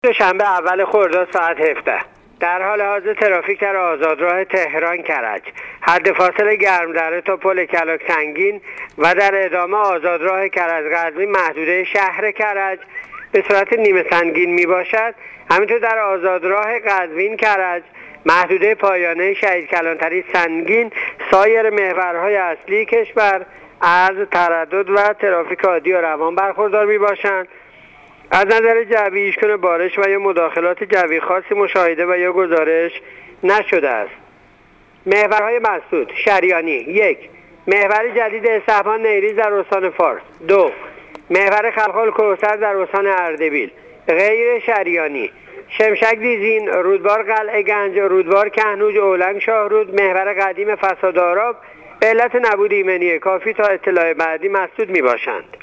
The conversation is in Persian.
دوشنبه اول خرداد ساعت 17 در حال حاضر ترافیک در آزادراه تهران کرج، حد فاصله گرمدره تا پل کلاک سنگین و در ادامه آزادراه کرج قزوین محدوده شهر کرج به صورت نیمه سنگین می باشد. همینطور در آزادراه قزوین کرج محدوده پایانه شهید کلانتری سنگین. سایر محورهای اصلی کشور از تردد و ترافیک عادی و روان برخوردار می باشند. از نظر جوی هیچگونه بارش و یا مداخلات جوی خاصی مشاهده و یا گزارش نشده است. محورهای مسدود: شریانی 1. محور جدید استحبان نیریز در استان فارس 2. محور خلخال کوثر در استان اردبیل غیر شریانی. شمشک دیزین، رودبار قلعه گنج، رودبار کهنوج، اولنگ شاهرود، محور قدیم فساد آراب به علت نبود ایمنی کافی تا اطلاع بعدی مسدود می باشند.